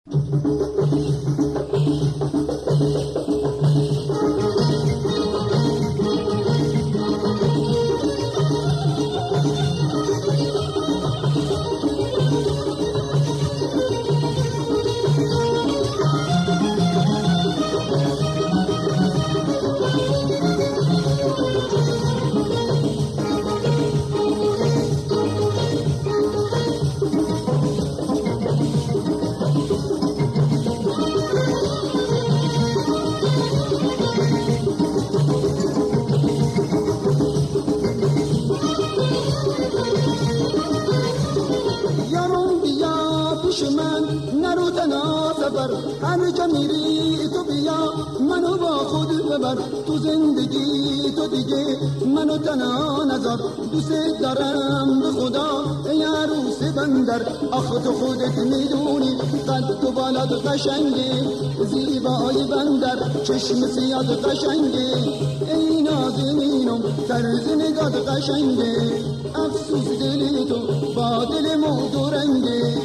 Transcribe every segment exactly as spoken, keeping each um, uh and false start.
هر جا میری تو بیا منو با خود ببر تو زندگی تو دیگه منو تنها نذار دوست دارم به خدا ای عروس بندر آخ تو خودت میدونی قد تو بالات قشنگه زیبای بندر چشم سیاد قشنگه ای نازنینم طرز نگات قشنگه افسوس دلی تو با دل مو رنگه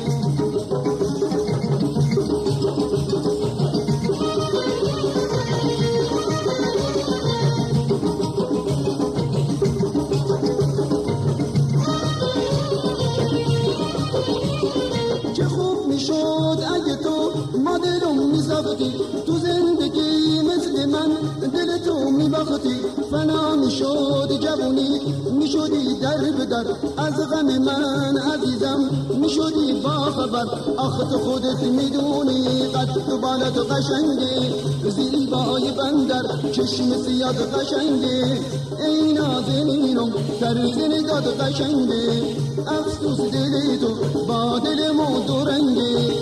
تو زندگی مثل من دل تو میباختی فنا میشد جوونی میشدی در به در از غم من عزیزم میشدی با خبر آخ تو خودت میدونی قد تو بالات قشنگه زیبای بندر چشم سیاد قشنگه ای نازنینم طرز نگات قشنگه افسوس دل تو با دل مو دو رنگه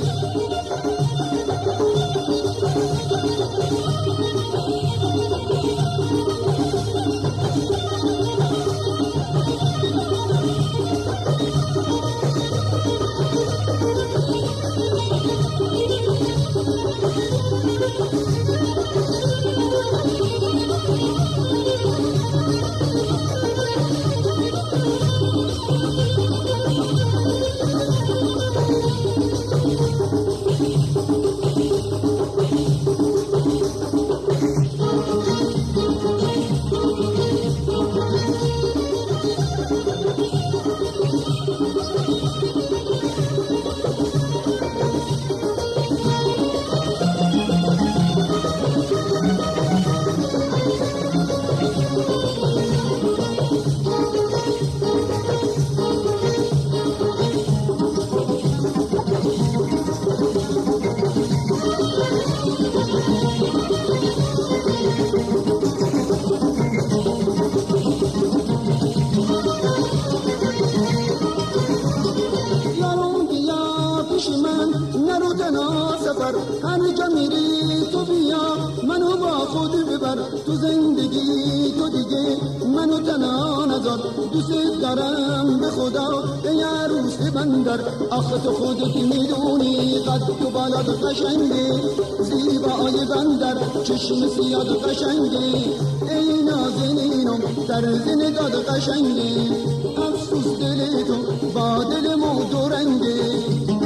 هر جا میری تو بیا منو با خود ببر تو زندگی تو دیگه منو تنها نذار دوست دارم به خدا ای عروس بندر آخ تو خودت میدونی قد تو بالات قشنگه زیبای بندر چشم سیاد قشنگه ای نازنینم طرز نگات قشنگه افسوس دل تو با دل مو دو رنگه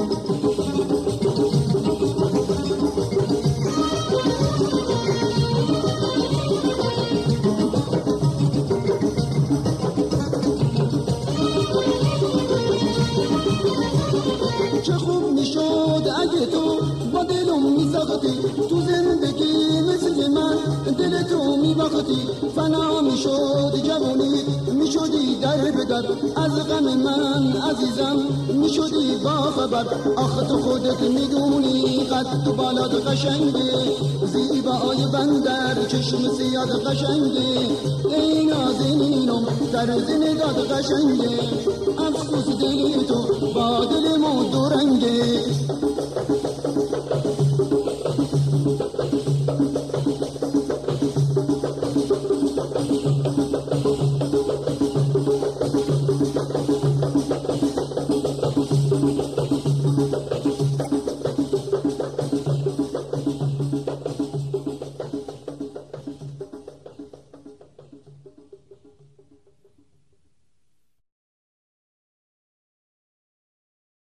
چه خوب میشد اگه تو با دلم میساختی تو زندگی مثل من دل تو میباختی فنا میشد جوانی میشدی در به در از غم من عزیزم میشدی با خبر آخ تو خودت میدونی قد تو بالات قشنگه زیبای بندر چشم سیاد قشنگه ای نازنینم طرز نگات قشنگه افسوس دلی تو با دل مو دو رنگه